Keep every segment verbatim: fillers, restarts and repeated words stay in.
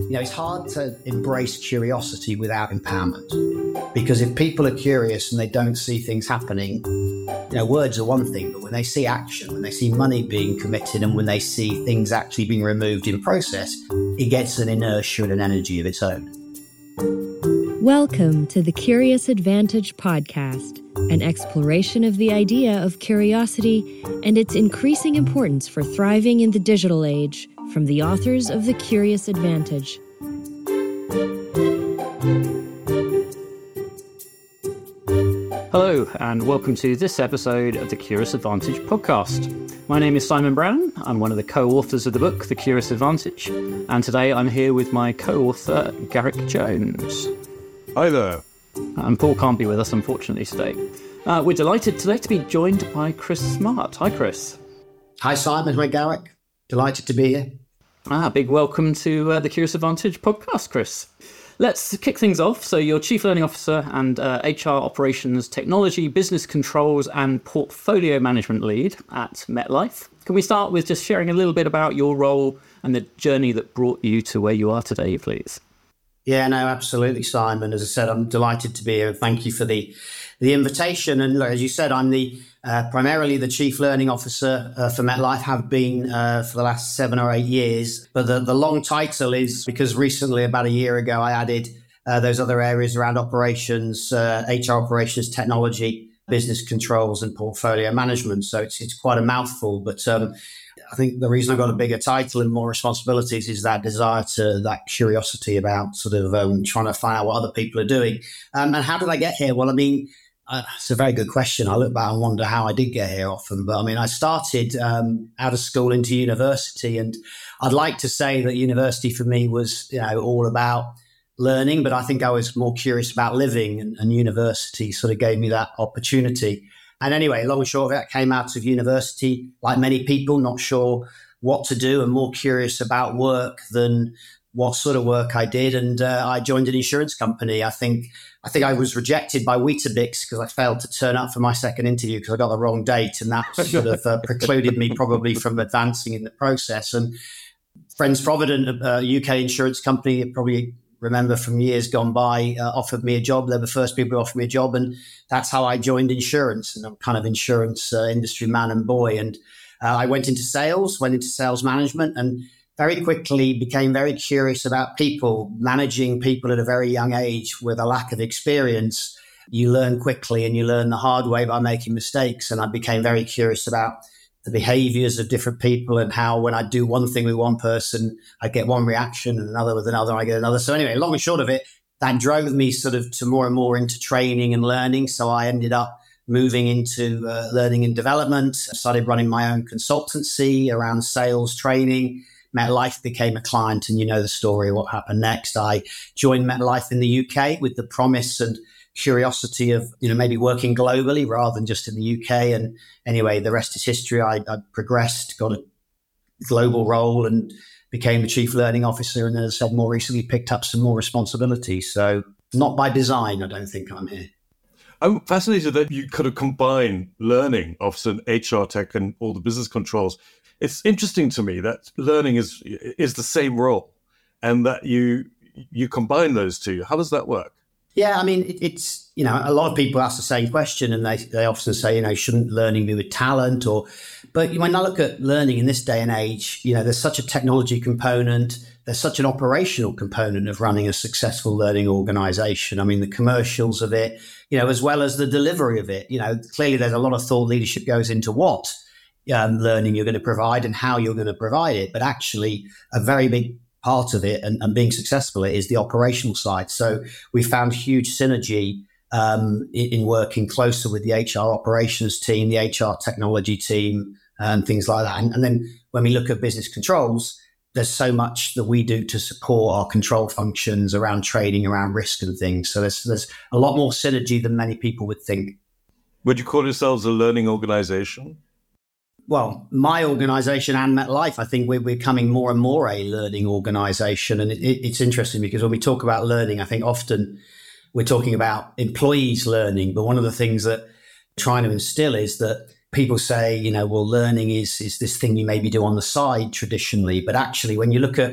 You know, it's hard to embrace curiosity without empowerment, because if people are curious and they don't see things happening, you know, words are one thing, but when they see action, when they see money being committed, and when they see things actually being removed in process, it gets an inertia and an energy of its own. Welcome to the Curious Advantage podcast, an exploration of the idea of curiosity and its increasing importance for thriving in the digital age, from the authors of The Curious Advantage. Hello, and welcome to this episode of the Curious Advantage podcast. My name is Simon Brown. I'm one of the co-authors of the book, The Curious Advantage, and today I'm here with my co-author, Garrick Jones. Hi there. And Paul can't be with us, unfortunately, today. Uh, we're delighted today to be joined by Chris Smart. Hi, Chris. Hi, Simon. Hi, Garrick. Delighted to be here. Ah, big welcome to uh, the Curious Advantage podcast, Chris. Let's kick things off. So you're Chief Learning Officer and uh, H R Operations Technology, Business Controls and Portfolio Management Lead at MetLife. Can we start with just sharing a little bit about your role and the journey that brought you to where you are today, please? Yeah, no, absolutely, Simon. As I said, I'm delighted to be here. Thank you for the the invitation. And look, as you said, I'm the uh, primarily the Chief Learning Officer uh, for MetLife, have been uh, for the last seven or eight years. But the, the long title is because recently, about a year ago, I added uh, those other areas around operations, uh, H R operations, technology, business controls, and portfolio management. So it's it's quite a mouthful, but um, I think the reason I got a bigger title and more responsibilities is that desire to, that curiosity about sort of um, trying to find out what other people are doing. Um, and how did I get here? Well, I mean, uh, it's a very good question. I look back and wonder how I did get here often. But I mean, I started um, out of school into university, and I'd like to say that university for me was, you know, all about learning, but I think I was more curious about living, and, and university sort of gave me that opportunity. And anyway, long and short of it, I came out of university, like many people, not sure what to do and more curious about work than what sort of work I did. And uh, I joined an insurance company. I think I think I was rejected by Weetabix because I failed to turn up for my second interview because I got the wrong date. And that sort of uh, precluded me probably from advancing in the process. And Friends Provident, a U K insurance company, probably remember from years gone by, uh, offered me a job. They were the first people who offered me a job. And that's how I joined insurance. And I'm kind of insurance uh, industry man and boy. And uh, I went into sales, went into sales management, and very quickly became very curious about people, managing people at a very young age with a lack of experience. You learn quickly and you learn the hard way by making mistakes. And I became very curious about the behaviors of different people and how when I do one thing with one person, I get one reaction, and another with another, I get another. So anyway, long and short of it, that drove me sort of to more and more into training and learning. So I ended up moving into uh, learning and development. I started running my own consultancy around sales training. MetLife became a client, and you know the story, what happened next. I joined MetLife in the U K with the promise and curiosity of, you know, maybe working globally rather than just in the U K. And anyway, the rest is history. I, I progressed, got a global role, and became the Chief Learning Officer. And as I said, more recently picked up some more responsibilities. So not by design, I don't think I'm here. I'm fascinated that you could have combined learning of some H R tech and all the business controls. It's interesting to me that learning is is the same role, and that you you combine those two. How does that work? Yeah, I mean, it, it's, you know, a lot of people ask the same question, and they, they often say, you know, shouldn't learning be with talent? Or, but when I look at learning in this day and age, you know, there's such a technology component, there's such an operational component of running a successful learning organization. I mean, the commercials of it, you know, as well as the delivery of it. You know, clearly there's a lot of thought leadership goes into what um, learning you're going to provide and how you're going to provide it. But actually, a very big part of it and, and being successful it is the operational side. So we found huge synergy um, in, in working closer with the H R operations team, the H R technology team, and things like that. And, and then when we look at business controls, there's so much that we do to support our control functions around trading, around risk and things. So there's there's a lot more synergy than many people would think. Would you call yourselves a learning organization? Well, my organization and MetLife, I think we're becoming more and more a learning organization. And it, it's interesting because when we talk about learning, I think often we're talking about employees learning. But one of the things that we're trying to instill is that people say, you know, well, learning is is this thing you maybe do on the side traditionally. But actually, when you look at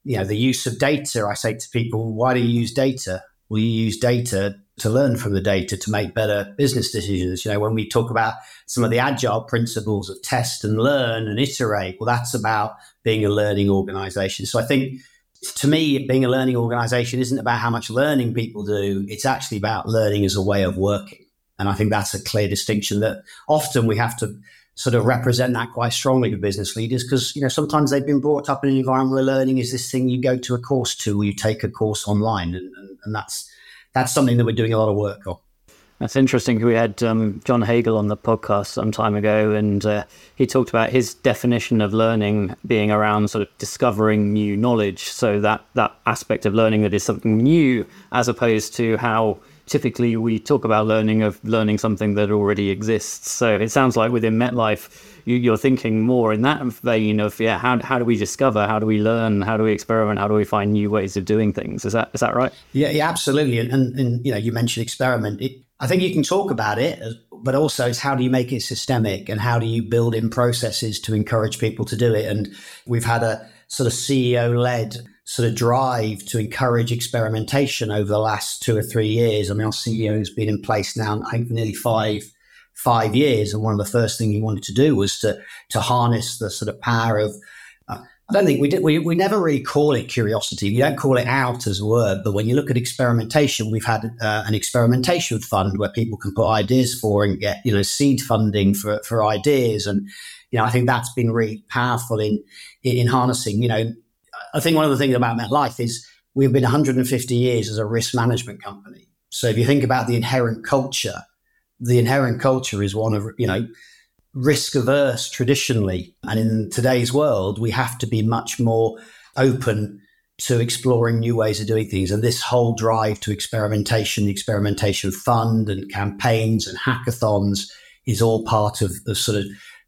you know, the use of data. I say to people, why do you use data? Well, you use data to learn from the data to make better business decisions. You know, when we talk about some of the agile principles of test and learn and iterate, well, that's about being a learning organization. So I think, to me, being a learning organization isn't about how much learning people do. It's actually about learning as a way of working. And I think that's a clear distinction that often we have to sort of represent that quite strongly to business leaders, because, you know, sometimes they've been brought up in an environment where learning is this thing you go to a course to, or you take a course online. And, and, and that's that's something that we're doing a lot of work on. That's interesting. We had um, John Hagel on the podcast some time ago, and uh, he talked about his definition of learning being around sort of discovering new knowledge. So that, that aspect of learning that is something new, as opposed to how typically we talk about learning of learning something that already exists. So it sounds like within MetLife, you, you're thinking more in that vein of, yeah, how how do we discover, how do we learn, how do we experiment, how do we find new ways of doing things? Is that is that right? Yeah, yeah, absolutely. And, and, and you know, you mentioned experiment. It, I think you can talk about it, but also it's how do you make it systemic, and how do you build in processes to encourage people to do it? And we've had a sort of C E O-led sort of drive to encourage experimentation over the last two or three years. I mean, our C E O has been in place now, I think, nearly five five years. And one of the first things he wanted to do was to to harness the sort of power of, uh, I don't think we did, we, we never really call it curiosity. We don't call it out as a word, but when you look at experimentation, we've had uh, an experimentation fund where people can put ideas for and get, you know, seed funding for, for ideas. And, you know, I think that's been really powerful in, in, in harnessing, you know, I think one of the things about MetLife is we've been one hundred fifty years as a risk management company. So if you think about the inherent culture, the inherent culture is one of, you know, risk averse traditionally. And in today's world, we have to be much more open to exploring new ways of doing things. And this whole drive to experimentation, the experimentation fund and campaigns and hackathons is all part of, of sort of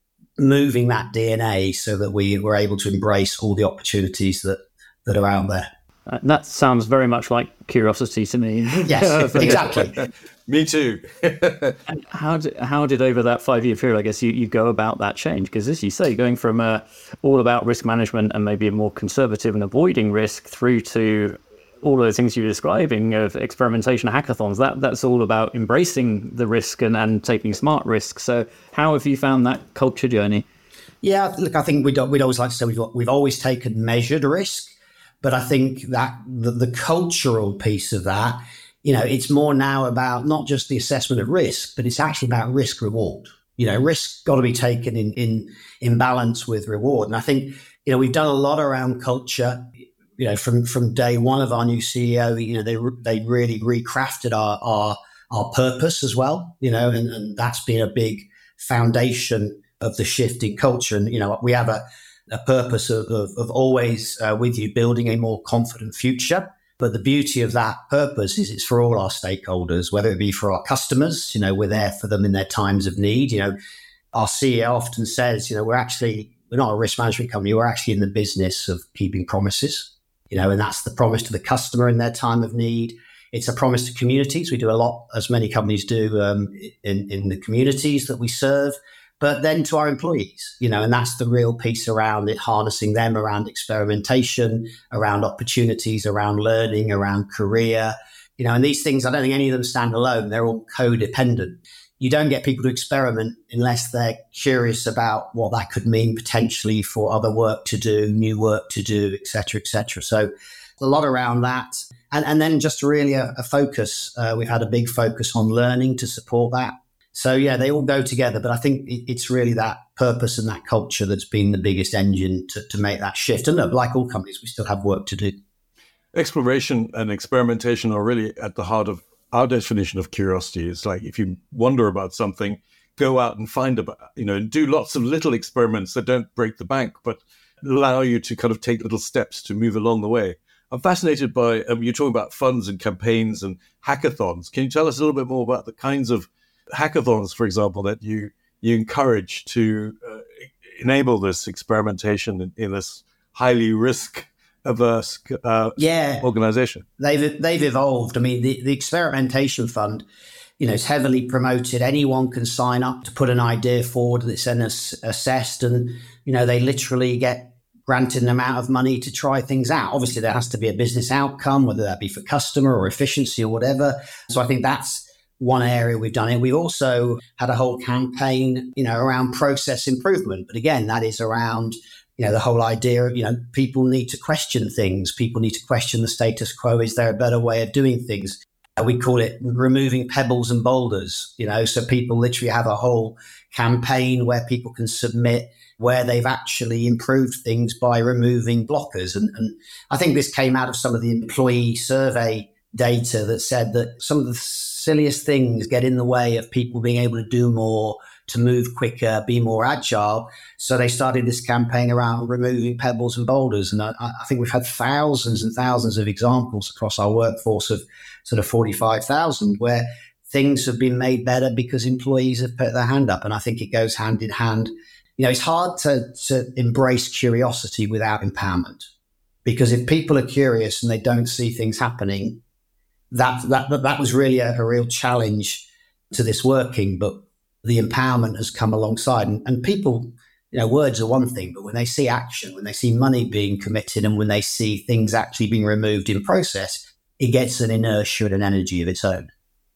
moving that D N A so that we were able to embrace all the opportunities that, that are out there. Uh, that sounds very much like curiosity to me. Yes, exactly. Me too. how did how did over that five year period, I guess, you, you go about that change? Because as you say, going from uh, all about risk management and maybe a more conservative and avoiding risk through to all of the things you're describing of experimentation, hackathons, that that's all about embracing the risk and, and taking smart risks. So how have you found that culture journey? Yeah, look, I think we'd, we'd always like to say we've, we've always taken measured risk, but I think that the, the cultural piece of that, you know, it's more now about not just the assessment of risk, but it's actually about risk reward. You know, risk got to be taken in, in, in balance with reward. And I think, you know, we've done a lot around culture. You know, from, from day one of our new C E O, you know, they they really recrafted our our, our purpose as well, you know, and, and that's been a big foundation of the shift in culture. And, you know, we have a, a purpose of, of, of always uh, with you building a more confident future. But the beauty of that purpose is it's for all our stakeholders, whether it be for our customers, you know, we're there for them in their times of need. You know, our C E O often says, you know, we're actually, we're not a risk management company, we're actually in the business of keeping promises. You know, and that's the promise to the customer in their time of need. It's a promise to communities. We do a lot, as many companies do, um, in, in the communities that we serve, but then to our employees, you know, and that's the real piece around it, harnessing them around experimentation, around opportunities, around learning, around career, you know, and these things, I don't think any of them stand alone. They're all codependent. You don't get people to experiment unless they're curious about what that could mean potentially for other work to do, new work to do, et cetera, et cetera. So a lot around that. And, and then just really a, a focus. Uh, we've had a big focus on learning to support that. So, yeah, they all go together. But I think it, it's really that purpose and that culture that's been the biggest engine to, to make that shift. And look, like all companies, we still have work to do. Exploration and experimentation are really at the heart of our definition of curiosity. Is like, if you wonder about something, go out and find about, you know, and do lots of little experiments that don't break the bank, but allow you to kind of take little steps to move along the way. I'm fascinated by, um, you're talking about funds and campaigns and hackathons. Can you tell us a little bit more about the kinds of hackathons, for example, that you, you encourage to uh, enable this experimentation in, in this highly risk averse uh, yeah. organization? They've they've evolved. I mean, the, the experimentation fund, you know, is heavily promoted. Anyone can sign up to put an idea forward that's then ass- assessed, and you know, they literally get granted an amount of money to try things out. Obviously, there has to be a business outcome, whether that be for customer or efficiency or whatever. So I think that's one area we've done it. We also had a whole campaign, you know, around process improvement. But again, that is around, you know, the whole idea of, you know, people need to question things. People need to question the status quo. Is there a better way of doing things? We call it removing pebbles and boulders, you know, so people literally have a whole campaign where people can submit where they've actually improved things by removing blockers. And, and I think this came out of some of the employee survey data that said that some of the silliest things get in the way of people being able to do more, to move quicker, be more agile. So they started this campaign around removing pebbles and boulders. And I, I think we've had thousands and thousands of examples across our workforce of sort of forty-five thousand where things have been made better because employees have put their hand up. And I think it goes hand in hand. You know, it's hard to, to embrace curiosity without empowerment, because if people are curious and they don't see things happening, that that that was really a, a real challenge to this working. But the empowerment has come alongside, and, and people, you know, words are one thing, but when they see action, when they see money being committed, and when they see things actually being removed in process, it gets an inertia and an energy of its own.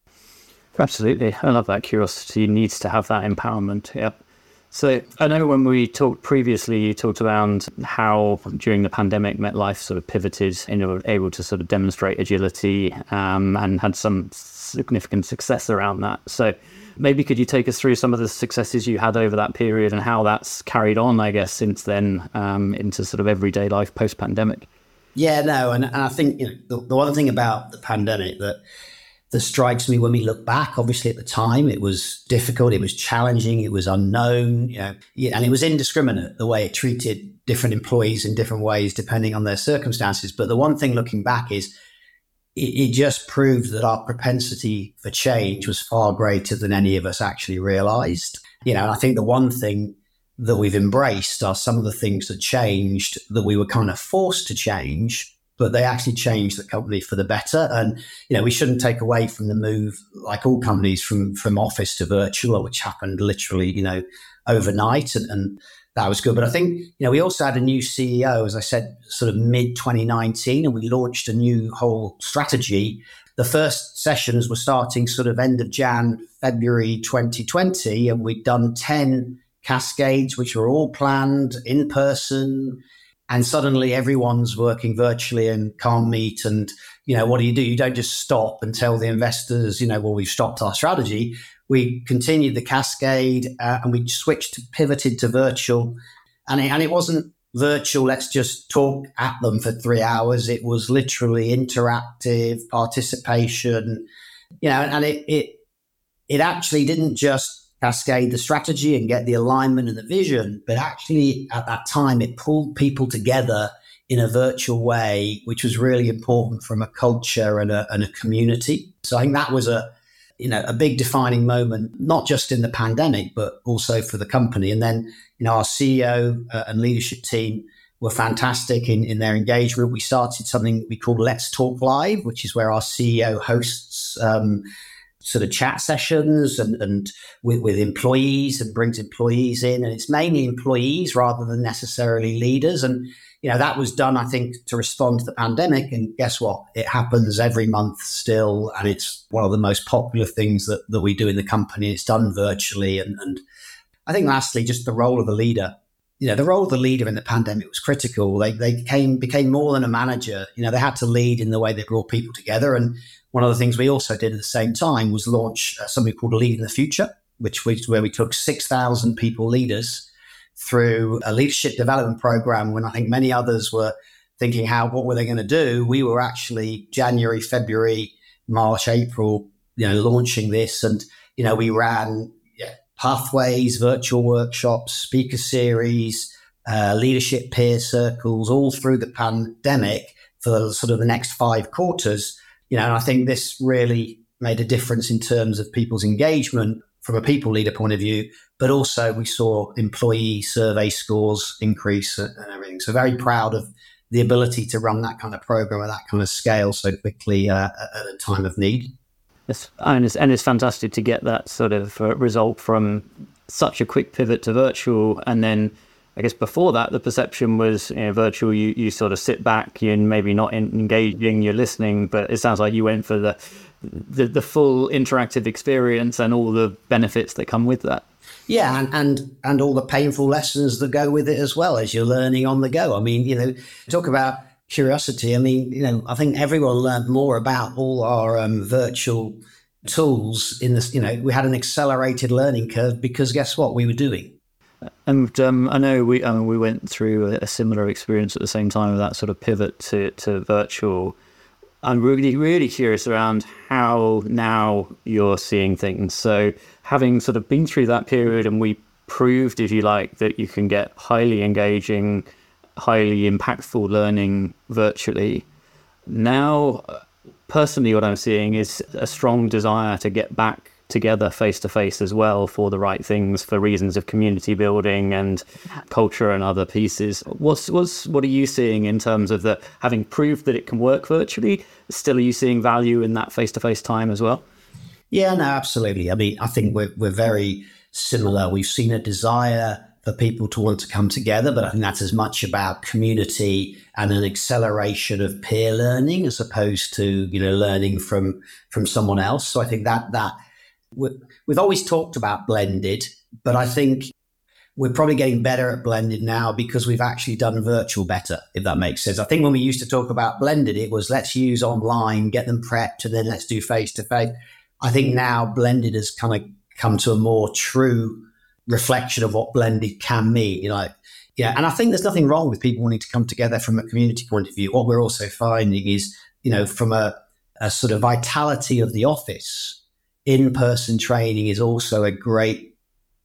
Absolutely. I love that. Curiosity needs to have that empowerment. Yeah. So I know when we talked previously, you talked around how during the pandemic, MetLife sort of pivoted and were able to sort of demonstrate agility um, and had some significant success around that. So maybe could you take us through some of the successes you had over that period and how that's carried on, I guess, since then um, into sort of everyday life post-pandemic? Yeah, no, and, and I think, you know, the, the one thing about the pandemic that that strikes me when we look back, obviously at the time, it was difficult, it was challenging, it was unknown, you know, and it was indiscriminate the way it treated different employees in different ways depending on their circumstances. But the one thing looking back is it, it just proved that our propensity for change was far greater than any of us actually realized. You know, and I think the one thing that we've embraced are some of the things that changed that we were kind of forced to change, but they actually changed the company for the better. And, you know, we shouldn't take away from the move, like all companies, from, from office to virtual, which happened literally, you know, overnight. And, and that was good. But I think, you know, we also had a new C E O, as I said, sort of mid twenty nineteen, and we launched a new whole strategy. The first sessions were starting sort of end of Jan, February twenty twenty, and we'd done ten cascades, which were all planned in person. And suddenly everyone's working virtually and can't meet. And, you know, what do you do? You don't just stop and tell the investors, you know, well, we've stopped our strategy. We continued the cascade uh, and we switched, to, pivoted to virtual. And it, and it wasn't virtual, let's just talk at them for three hours. It was literally interactive participation, you know, and it it it actually didn't just cascade the strategy and get the alignment and the vision, but actually at that time it pulled people together in a virtual way, which was really important from a culture and a, and a community. So I think that was a, you know, a big defining moment, not just in the pandemic, but also for the company. And then, you know, our C E O uh, and leadership team were fantastic in, in their engagement. We started something we called Let's Talk Live, which is where our C E O hosts um, sort of chat sessions and, and with, with employees and brings employees in. And it's mainly employees rather than necessarily leaders. And, you know, that was done, I think, to respond to the pandemic. And guess what? It happens every month still. And it's one of the most popular things that, that we do in the company. It's done virtually. And, and I think lastly, just the role of the leader. You know, the role of the leader in the pandemic was critical. They they came, became more than a manager. You know, they had to lead in the way they brought people together. And one of the things we also did at the same time was launch uh, something called Lead in the Future, which was where we took six thousand people leaders through a leadership development program when I think many others were thinking, how, what were they going to do? We were actually January, February, March, April, you know, launching this. And, you know, we ran yeah, pathways, virtual workshops, speaker series, uh, leadership peer circles, all through the pandemic for the, sort of the next five quarters. You know, and I think this really made a difference in terms of people's engagement from a people leader point of view, but also we saw employee survey scores increase and everything. So very proud of the ability to run that kind of program at that kind of scale so quickly uh, at a time of need. Yes, and it's, and it's fantastic to get that sort of uh, result from such a quick pivot to virtual and then I guess before that, the perception was, you know, virtual, you, you sort of sit back, you're maybe not in, engaging, you're listening, but it sounds like you went for the, the the full interactive experience and all the benefits that come with that. Yeah, and, and and all the painful lessons that go with it as well as you're learning on the go. I mean, you know, talk about curiosity. I mean, you know, I think everyone learned more about all our um, virtual tools in this. You know, we had an accelerated learning curve because guess what we were doing? And um, I know we I mean, we went through a similar experience at the same time with that sort of pivot to, to virtual. I'm really, really curious around how now you're seeing things. So having sort of been through that period and we proved, if you like, that you can get highly engaging, highly impactful learning virtually. Now, personally, what I'm seeing is a strong desire to get back together face to face as well for the right things, for reasons of community building and culture and other pieces. What's what's what are you seeing in terms of the having proved that it can work virtually? Still, are you seeing value in that face to face time as well? Yeah, no, absolutely. I mean, I think we're we're very similar. We've seen a desire for people to want to come together, but I think that's as much about community and an acceleration of peer learning as opposed to, you know, learning from from someone else. So I think that that we've always talked about blended, but I think we're probably getting better at blended now because we've actually done virtual better, if that makes sense. I think when we used to talk about blended, it was let's use online, get them prepped, and then let's do face-to-face. I think now blended has kind of come to a more true reflection of what blended can mean. You know, yeah, and I think there's nothing wrong with people wanting to come together from a community point of view. What we're also finding is, you know, from a, a sort of vitality of the office, in-person training is also a great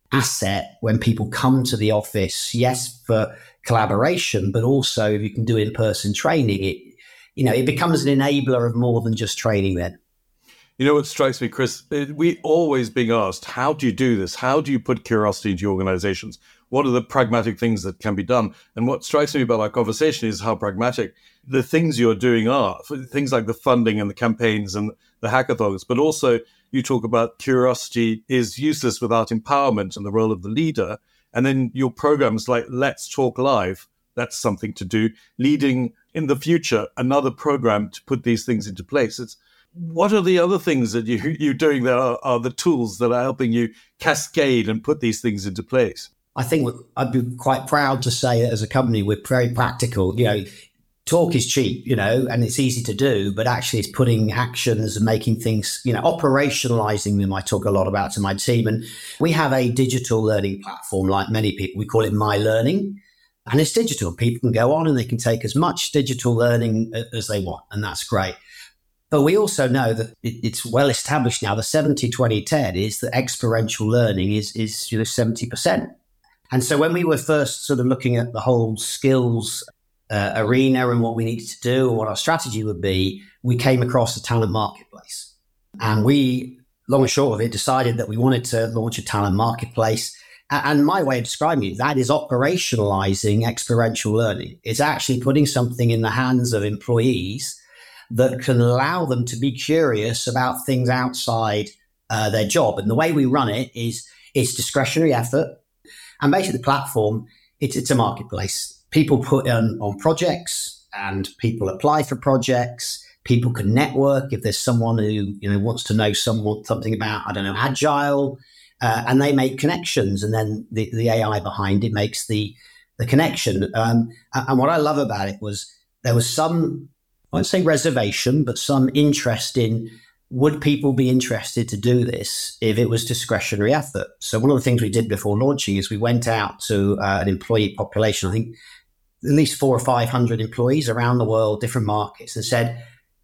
asset when people come to the office, yes, for collaboration, but also if you can do in-person training, it, you know, it becomes an enabler of more than just training then. You know what strikes me, Chris? We always being asked, how do you do this? How do you put curiosity into your organizations? What are the pragmatic things that can be done? And what strikes me about our conversation is how pragmatic the things you're doing are. Things like the funding and the campaigns and the hackathons, but also you talk about curiosity is useless without empowerment and the role of the leader. And then your programs like Let's Talk Live, that's something to do, leading in the future another program to put these things into place. It's what are the other things that you, you're doing that are, are the tools that are helping you cascade and put these things into place? I think I'd be quite proud to say that as a company, we're very practical. You know, talk is cheap, you know, and it's easy to do, but actually it's putting actions and making things, you know, operationalizing them. I talk a lot about to my team. And we have a digital learning platform like many people. We call it My Learning. And it's digital. People can go on and they can take as much digital learning as they want. And that's great. But we also know that it's well established now. The seventy twenty ten is that experiential learning is, is you know, seventy percent. And so when we were first sort of looking at the whole skills uh, arena and what we needed to do and what our strategy would be, we came across the talent marketplace. And we, long and short of it, decided that we wanted to launch a talent marketplace. And my way of describing it, that is operationalizing experiential learning. It's actually putting something in the hands of employees that can allow them to be curious about things outside uh, their job. And the way we run it is it's discretionary effort. And basically the platform, it's, it's a marketplace. People put on, on projects and people apply for projects. People can network if there's someone who, you know, wants to know someone, something about, I don't know, agile, uh, and they make connections. And then the, the A I behind it makes the, the connection. Um, and what I love about it was there was some, I won't say reservation, but some interest in would people be interested to do this if it was discretionary effort? So one of the things we did before launching is we went out to uh, an employee population, I think at least four or five hundred employees around the world, different markets, and said,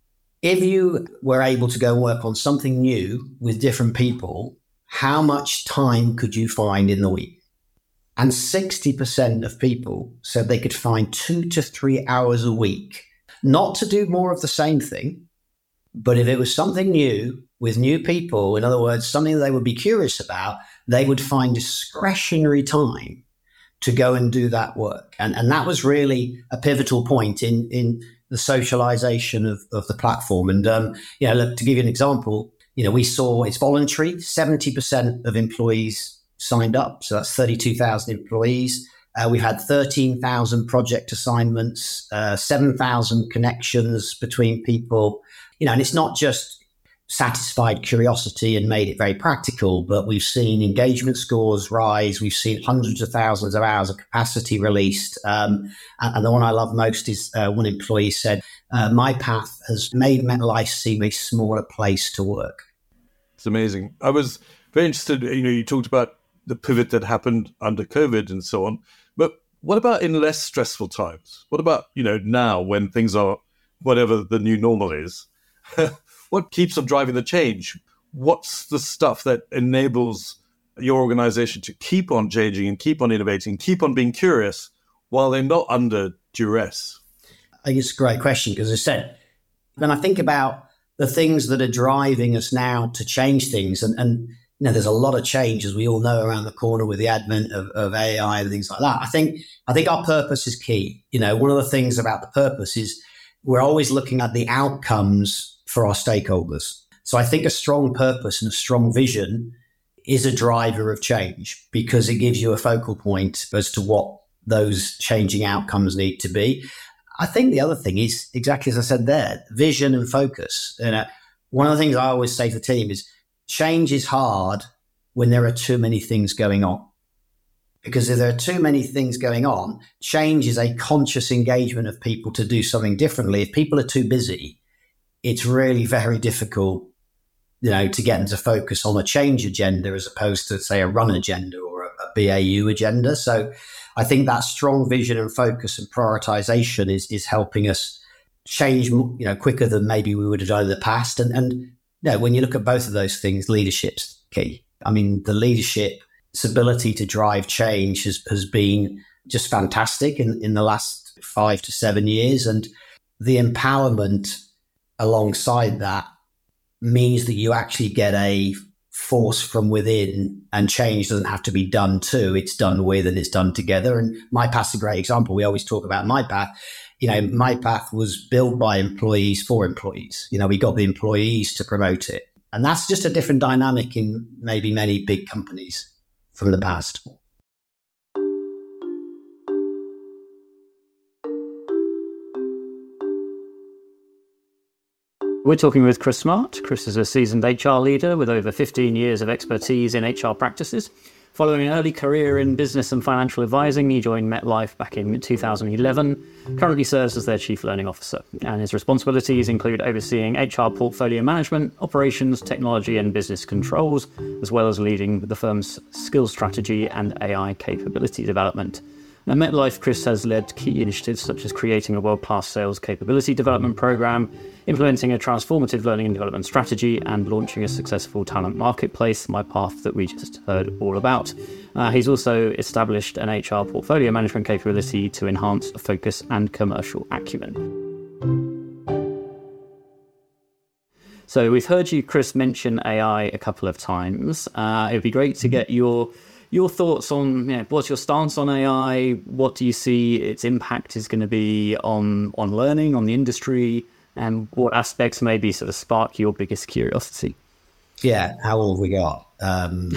if you were able to go and work on something new with different people, how much time could you find in the week? And sixty percent of people said they could find two to three hours a week, not to do more of the same thing, but if it was something new with new people, in other words, something they would be curious about, they would find discretionary time to go and do that work. And, and that was really a pivotal point in, in the socialization of, of the platform. And, um, you know, look, to give you an example, you know, we saw it's voluntary, seventy percent of employees signed up. So that's thirty-two thousand employees. Uh, we've had thirteen thousand project assignments, uh, seven thousand connections between people. You know, and it's not just satisfied curiosity and made it very practical, but we've seen engagement scores rise. We've seen hundreds of thousands of hours of capacity released. Um, and, and the one I love most is uh, one employee said, uh, my path has made MetLife seem a smaller place to work. It's amazing. I was very interested, you know, you talked about the pivot that happened under COVID and so on, but what about in less stressful times? What about, you know, now when things are whatever the new normal is? What keeps on driving the change? What's the stuff that enables your organization to keep on changing and keep on innovating, keep on being curious while they're not under duress? I think it's a great question because, as I said, when I think about the things that are driving us now to change things, and, and you know, there's a lot of change, as we all know, around the corner with the advent of, of A I and things like that. I think I think our purpose is key. You know, one of the things about the purpose is we're always looking at the outcomes for our stakeholders. So I think a strong purpose and a strong vision is a driver of change because it gives you a focal point as to what those changing outcomes need to be. I think the other thing is exactly as I said there, vision and focus. And uh, one of the things I always say to the team is change is hard when there are too many things going on. Because if there are too many things going on, change is a conscious engagement of people to do something differently. If people are too busy, it's really very difficult, you know, to get them to focus on a change agenda as opposed to, say, a run agenda or a, a B A U agenda. So I think that strong vision and focus and prioritization is is helping us change, you know, quicker than maybe we would have done in the past. And, and you know, when you look at both of those things, leadership's key. I mean, the leadership's ability to drive change has, has been just fantastic in, in the last five to seven years. And the empowerment alongside that means that you actually get a force from within, and change doesn't have to be done to, it's done with and it's done together. And MyPath's a great example. We always talk about MyPath. You know, MyPath was built by employees for employees. You know, we got the employees to promote it. And that's just a different dynamic in maybe many big companies from the past. We're talking with Chris Smart. Chris is a seasoned H R leader with over fifteen years of expertise in H R practices. Following an early career in business and financial advising, he joined MetLife back in two thousand eleven, currently serves as their Chief Learning Officer, and his responsibilities include overseeing H R portfolio management, operations, technology and business controls, as well as leading the firm's skills strategy and A I capability development. At MetLife, Chris has led key initiatives such as creating a world-class sales capability development program, implementing a transformative learning and development strategy, and launching a successful talent marketplace, MyPath, that we just heard all about. Uh, he's also established an H R portfolio management capability to enhance focus and commercial acumen. So we've heard you, Chris, mention A I a couple of times. Uh, it'd be great to get your Your thoughts on, you know, what's your stance on A I? What do you see its impact is going to be on, on learning, on the industry, and what aspects maybe sort of spark your biggest curiosity? Yeah, how old have we got? Um,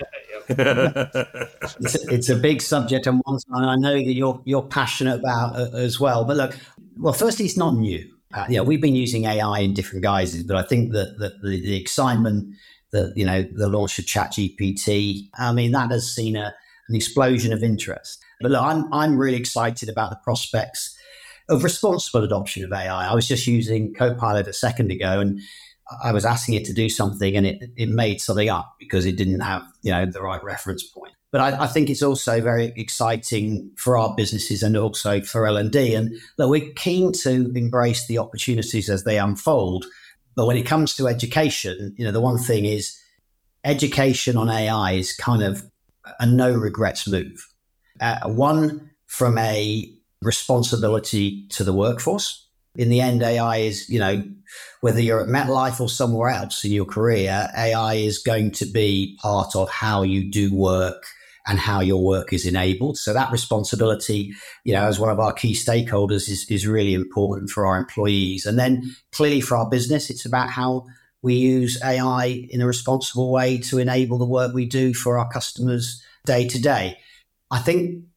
it's, it's a big subject on one side. I know that you're you're passionate about it as well. But look, well, firstly, it's not new. Uh, yeah, we've been using A I in different guises, but I think that, that the, the excitement, the, you know, the launch of ChatGPT, I mean, that has seen a, an explosion of interest. But look, I'm, I'm really excited about the prospects of responsible adoption of A I. I was just using Copilot a second ago, and I was asking it to do something, and it, it made something up because it didn't have, you know, the right reference point. But I, I think it's also very exciting for our businesses and also for L and D. And look, we're keen to embrace the opportunities as they unfold. But when it comes to education, you know, the one thing is education on A I is kind of a no regrets move. Uh, one, from a responsibility to the workforce. In the end, A I is, you know, whether you're at MetLife or somewhere else in your career, A I is going to be part of how you do work and how your work is enabled. So that responsibility, you know, as one of our key stakeholders is, is really important for our employees. And then clearly for our business, it's about how we use A I in a responsible way to enable the work we do for our customers day to day. I think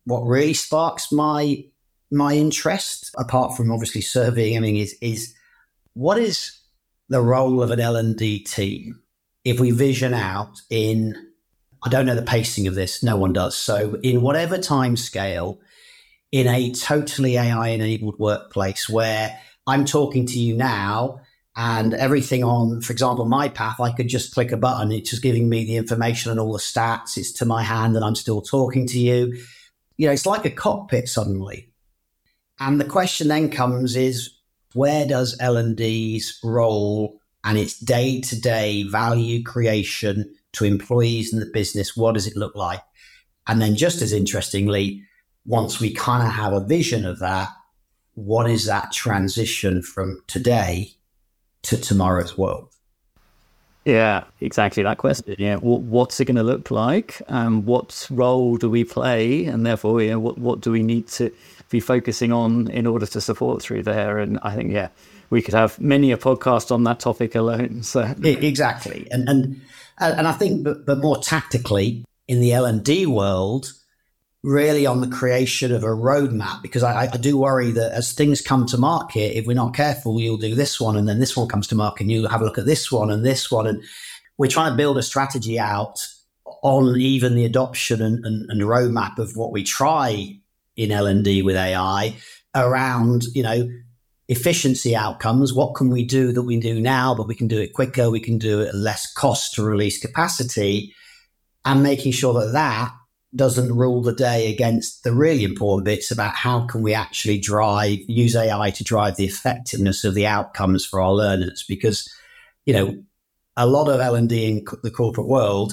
what really sparks my my interest, apart from obviously surveying, I mean, is is what is the role of an L and D team if we vision out in, I don't know the pacing of this, no one does. So in whatever time scale, in a totally A I-enabled workplace where I'm talking to you now and everything on, for example, my path, I could just click a button. It's just giving me the information and all the stats. It's to my hand and I'm still talking to you. You know, it's like a cockpit suddenly. And the question then comes is, where does L and D's role and its day-to-day value creation to employees in the business, what does it look like? And then just as interestingly, once we kind of have a vision of that, what is that transition from today to tomorrow's world? Yeah, exactly that question. Yeah, what's it going to look like? Um, what role do we play? And therefore, you know, what, what do we need to be focusing on in order to support through there? And I think, yeah, we could have many a podcast on that topic alone. So exactly. And and and I think, but, but more tactically in the L and D world, really on the creation of a roadmap, because I, I do worry that as things come to market, if we're not careful, you'll do this one and then this one comes to market and you'll have a look at this one and this one. And we're trying to build a strategy out on even the adoption and, and, and roadmap of what we try in L and D with A I around, you know, efficiency outcomes. What can we do that we do now, but we can do it quicker. We can do it at less cost to release capacity, and making sure that that doesn't rule the day against the really important bits about how can we actually drive, use A I to drive the effectiveness of the outcomes for our learners. Because, you know, a lot of L and D in the corporate world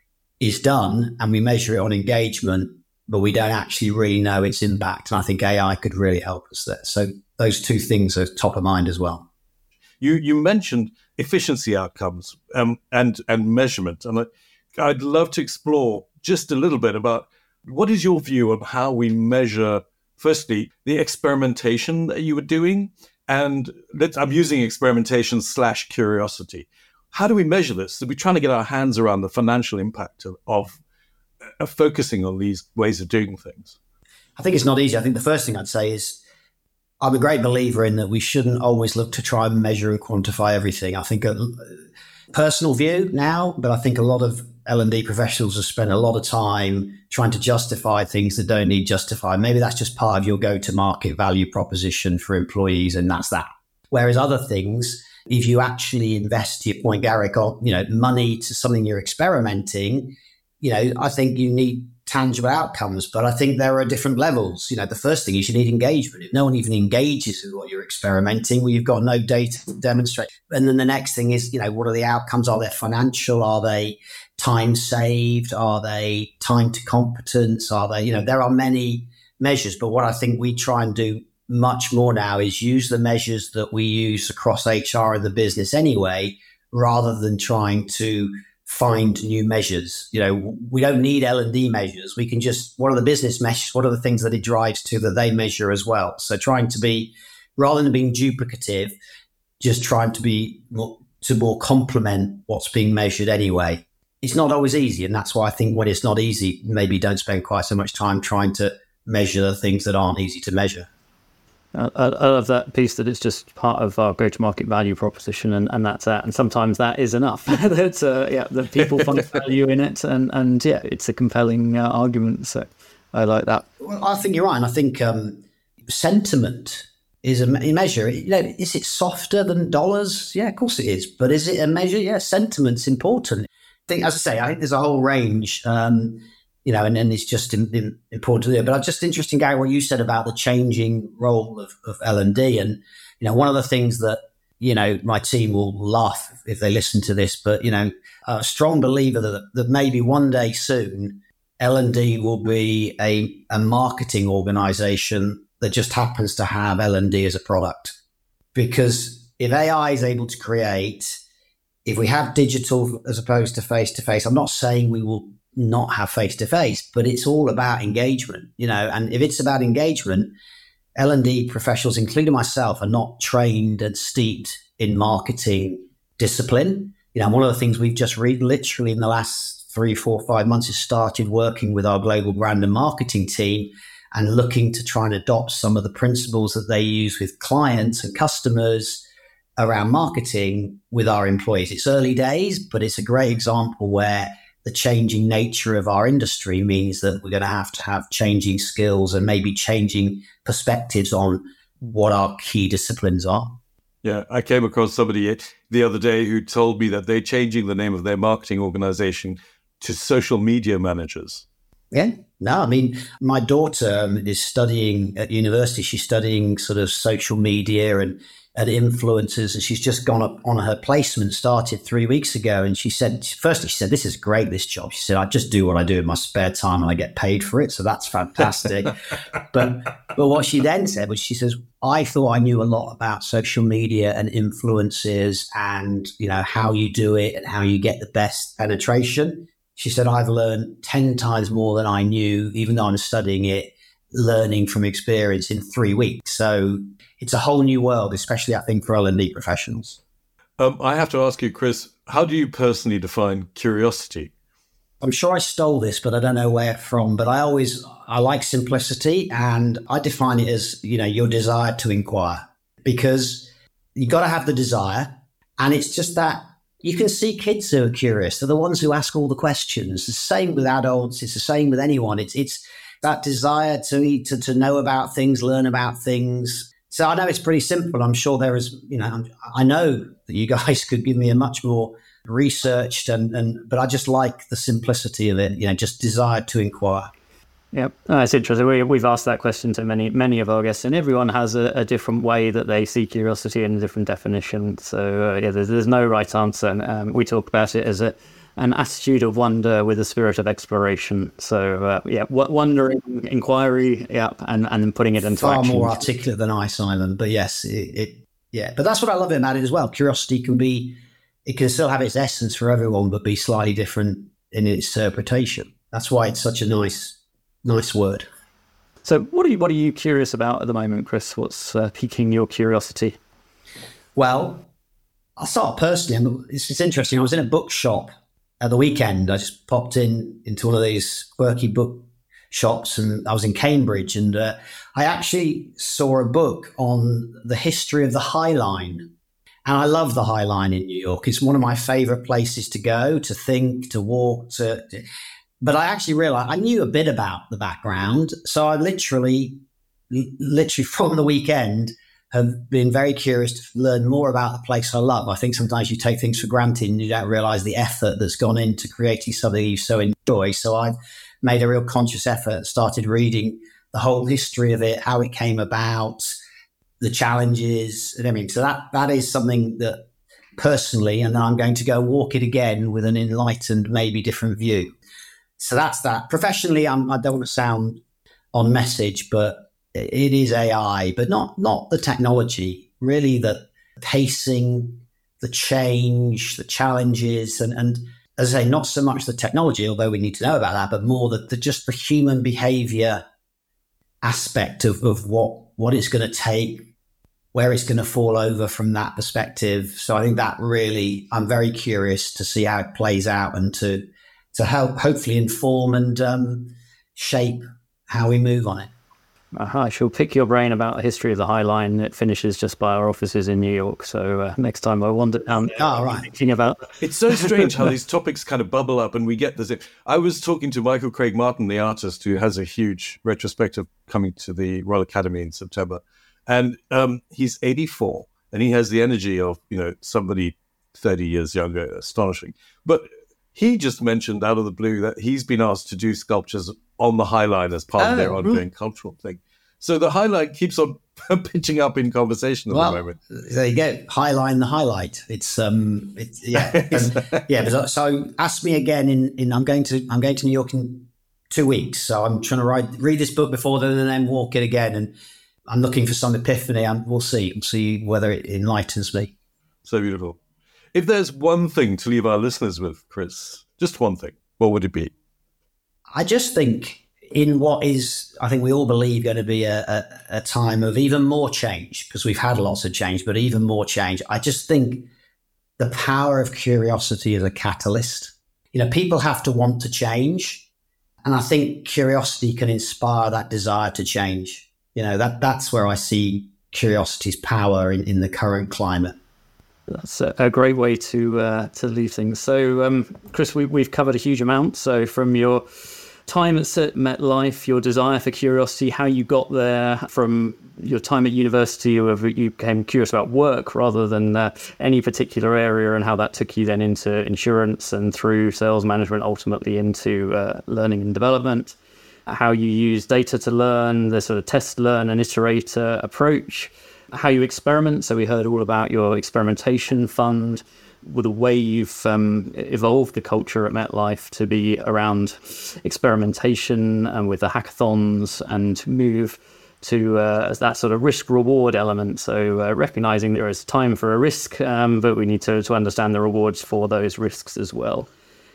is done and we measure it on engagement, but we don't actually really know its impact. And I think A I could really help us there. So those two things are top of mind as well. You you mentioned efficiency outcomes um, and, and measurement. And I, I'd love to explore just a little bit about what is your view of how we measure, firstly, the experimentation that you were doing. And let's, I'm using experimentation slash curiosity. How do we measure this? So we're trying to get our hands around the financial impact of, of, of focusing on these ways of doing things. I think it's not easy. I think the first thing I'd say is I'm a great believer in that we shouldn't always look to try and measure and quantify everything. I think a personal view now, but I think a lot of L and D professionals have spent a lot of time trying to justify things that don't need justifying. Maybe that's just part of your go-to-market value proposition for employees, and that's that. Whereas other things, if you actually invest, to your point, Garrick, or, you know, money to something you're experimenting, you know, I think you need tangible outcomes, but I think there are different levels. You know, the first thing is you need engagement. If no one even engages with what you're experimenting, well, you've got no data to demonstrate. And then the next thing is, you know, what are the outcomes? Are they financial? Are they time saved? Are they time to competence? Are they, you know, there are many measures, but what I think we try and do much more now is use the measures that we use across H R in the business anyway, rather than trying to find new measures. You know, we don't need L and D measures. We can just, what are the business measures? What are the things that it drives to that they measure as well? So trying to be, rather than being duplicative, just trying to be more, to more complement what's being measured anyway. It's not always easy. And that's why I think when it's not easy, maybe don't spend quite so much time trying to measure the things that aren't easy to measure. I, I love that piece that it's just part of our go-to-market value proposition, and, and that's that. And sometimes that is enough. That's uh, yeah, the people find value in it, and and yeah, it's a compelling uh, argument. So I like that. Well, I think you're right. And I think um, sentiment is a measure. You know, is it softer than dollars? Yeah, of course it is. But is it a measure? Yeah, sentiment's important. I think, as I say, I think there's a whole range. Um, You know, and, and it's just in, in, important to do. But I'm just interested, Gary, what you said about the changing role of, of L and D. And, you know, one of the things that, you know, my team will laugh if they listen to this, but, you know, a strong believer that, that maybe one day soon, L and D will be a, a marketing organization that just happens to have L and D as a product. Because if A I is able to create, if we have digital as opposed to face-to-face, I'm not saying we will not have face-to-face, but it's all about engagement, you know, and if it's about engagement, L and D professionals, including myself, are not trained and steeped in marketing discipline. You know, one of the things we've just read literally in the last three, four, five months has started working with our global brand and marketing team and looking to try and adopt some of the principles that they use with clients and customers around marketing with our employees. It's early days, but it's a great example where the changing nature of our industry means that we're going to have to have changing skills and maybe changing perspectives on what our key disciplines are. Yeah, I came across somebody the other day who told me that they're changing the name of their marketing organization to social media managers. Yeah, no, I mean, my daughter um, is studying at university. She's studying sort of social media and and influencers, and she's just gone up on her placement, started three weeks ago. And she said, firstly, she said, this is great, this job. She said, I just do what I do in my spare time and I get paid for it. So that's fantastic. but but what she then said was, she says, I thought I knew a lot about social media and influencers and, you know, how you do it and how you get the best penetration. She said, I've learned ten times more than I knew, even though I'm studying it, learning from experience in three weeks. So it's a whole new world, especially I think for L and D professionals. Um, I have to ask you, Chris, how do you personally define curiosity? I'm sure I stole this, but I don't know where from. But I always, I like simplicity, and I define it as, you know, your desire to inquire, because you got to have the desire. And it's just that you can see kids who are curious. They're the ones who ask all the questions. It's the same with adults. It's the same with anyone. It's, it's that desire to, to, to know about things, learn about things. So I know it's pretty simple. I'm sure there is, you know, I know that you guys could give me a much more researched and, and but I just like the simplicity of it, you know, just desire to inquire. Yep, oh, it's interesting. We, we've asked that question to many many of our guests, and everyone has a, a different way that they see curiosity and a different definition. So uh, yeah, there's, there's no right answer. And, um, we talk about it as a an attitude of wonder with a spirit of exploration. So uh, yeah, w- wondering, inquiry, yeah, and and then putting it into Far action. more articulate than I, Simon. But yes, it, it yeah. But that's what I love about it as well. Curiosity can be, it can still have its essence for everyone, but be slightly different in its interpretation. That's why it's such a nice, nice word. So what are you what are you curious about at the moment, Chris? What's uh, piquing your curiosity? Well, I'll start personally. It's, it's interesting. I was in a bookshop at the weekend. I just popped in into one of these quirky book shops, and I was in Cambridge, and uh, I actually saw a book on the history of the High Line. And I love the High Line in New York. It's one of my favorite places to go, to think, to walk, to, to but I actually realized I knew a bit about the background. So I literally, literally from the weekend, have been very curious to learn more about the place I love. I think sometimes you take things for granted and you don't realize the effort that's gone into creating something you so enjoy. So I've made a real conscious effort, started reading the whole history of it, how it came about, the challenges and everything. So that, that is something that personally, and I'm going to go walk it again with an enlightened, maybe different view. So that's that. Professionally, I'm, I don't want to sound on message, but it is A I, but not not the technology, really the pacing, the change, the challenges, and, and as I say, not so much the technology, although we need to know about that, but more the, the just the human behavior aspect of, of what, what it's going to take, where it's going to fall over from that perspective. So I think that really, I'm very curious to see how it plays out and to to help hopefully inform and um, shape how we move on it. Uh-huh. I shall pick your brain about the history of the High Line. It finishes just by our offices in New York. So uh, next time I wander down there, oh, right. thinking about... It's so strange how these topics kind of bubble up and we get this. I was talking to Michael Craig Martin, the artist, who has a huge retrospective coming to the Royal Academy in September. And um, he's eighty-four and he has the energy of, you know, somebody thirty years younger, astonishing. But he just mentioned out of the blue that he's been asked to do sculptures on the High Line as part oh, of their ongoing mm. cultural thing. So the High Line keeps on pitching up in conversation at well, the moment. There you go. High Line, the highlight. It's um, it's yeah, and, yeah. But, so ask me again. In, in I'm going to I'm going to New York in two weeks. So I'm trying to write read this book before then, and then walk it again. And I'm looking for some epiphany. And we'll see. We'll see whether it enlightens me. So beautiful. If there's one thing to leave our listeners with, Chris, just one thing, what would it be? I just think in what is, I think we all believe, going to be a, a, a time of even more change, because we've had lots of change, but even more change. I just think the power of curiosity as a catalyst. you know, people have to want to change. And I think curiosity can inspire that desire to change. You know, that that's where I see curiosity's power in, in the current climate. That's a, a great way to uh, to leave things. So, um, Chris, we, we've covered a huge amount. So from your time at MetLife, your desire for curiosity, how you got there, from your time at university, where you became curious about work rather than uh, any particular area, and how that took you then into insurance and through sales management, ultimately into uh, learning and development, how you use data to learn, the sort of test, learn and iterate uh, approach, how you experiment. So we heard all about your experimentation fund, with the way you've um, evolved the culture at MetLife to be around experimentation and with the hackathons, and move to uh, that sort of risk-reward element. So uh, recognizing there is time for a risk, um, but we need to, to understand the rewards for those risks as well.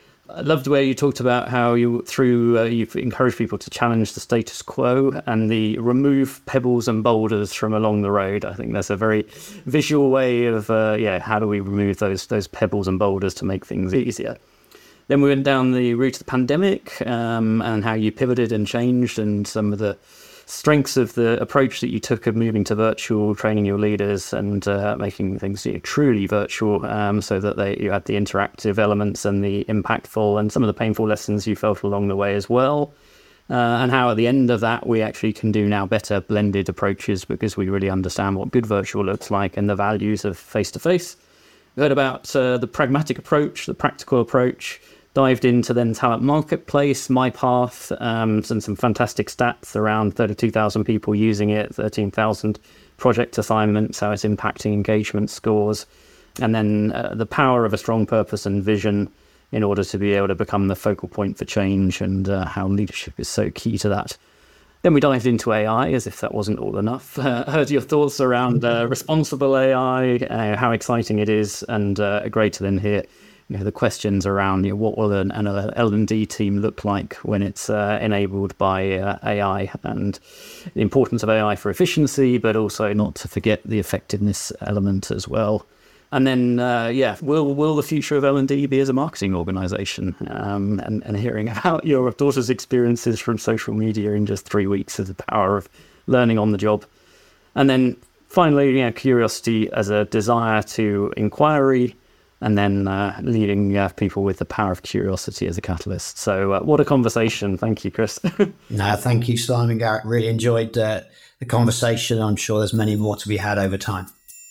I loved the way you talked about how you, through uh, you've encouraged people to challenge the status quo and the remove pebbles and boulders from along the road. I think that's a very visual way of, uh, yeah, how do we remove those those pebbles and boulders to make things easier? Then we went down the route of the pandemic, um, and how you pivoted and changed, and some of the strengths of the approach that you took of moving to virtual, training your leaders, and uh, making things, you know, truly virtual, um, so that they, you had the interactive elements and the impactful and some of the painful lessons you felt along the way as well. Uh, and how at the end of that, we actually can do now better blended approaches, because we really understand what good virtual looks like and the values of face-to-face. We heard about uh, the pragmatic approach, the practical approach, dived into then Talent Marketplace, MyPath, um, and some fantastic stats around thirty-two thousand people using it, thirteen thousand project assignments, how it's impacting engagement scores, and then uh, the power of a strong purpose and vision in order to be able to become the focal point for change, and uh, how leadership is so key to that. Then we dived into A I, as if that wasn't all enough. Uh, heard your thoughts around uh, responsible A I, uh, how exciting it is, and uh, great to then hear, you know, the questions around, you know, what will an, an L and D team look like when it's uh, enabled by uh, A I, and the importance of A I for efficiency, but also not to forget the effectiveness element as well. And then, uh, yeah, will will the future of L and D be as a marketing organization? Um, and, and hearing about your daughter's experiences from social media in just three weeks of the power of learning on the job. And then finally, you know, curiosity as a desire to inquiry, and then uh, leading uh, people with the power of curiosity as a catalyst. So uh, what a conversation. Thank you, Chris. No, thank you, Simon Garrett. Really enjoyed uh, the conversation. I'm sure there's many more to be had over time.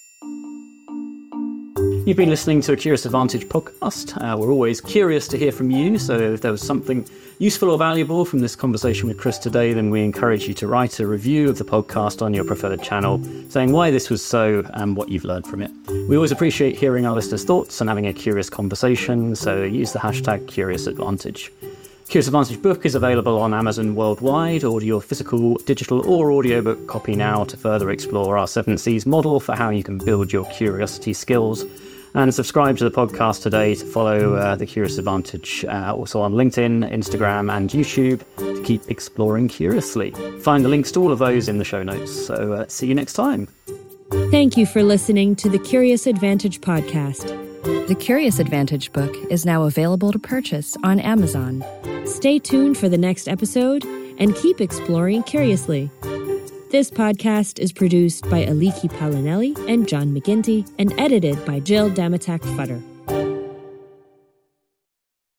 You've been listening to a Curious Advantage podcast. Uh, we're always curious to hear from you, so if there was something useful or valuable from this conversation with Chris today, then we encourage you to write a review of the podcast on your preferred channel, saying why this was so and what you've learned from it. We always appreciate hearing our listeners' thoughts and having a curious conversation, so use the hashtag CuriousAdvantage. Curious Advantage book is available on Amazon worldwide. Order your physical, digital or audiobook copy now to further explore our seven C's model for how you can build your curiosity skills. And subscribe to the podcast today to follow uh, the Curious Advantage, uh, also on LinkedIn, Instagram and YouTube, to keep exploring curiously. Find the links to all of those in the show notes. So uh, see you next time. Thank you for listening to the Curious Advantage podcast. The Curious Advantage book is now available to purchase on Amazon. Stay tuned for the next episode and keep exploring curiously. This podcast is produced by Aliki Palinelli and John McGinty and edited by Jill Damatak Futter.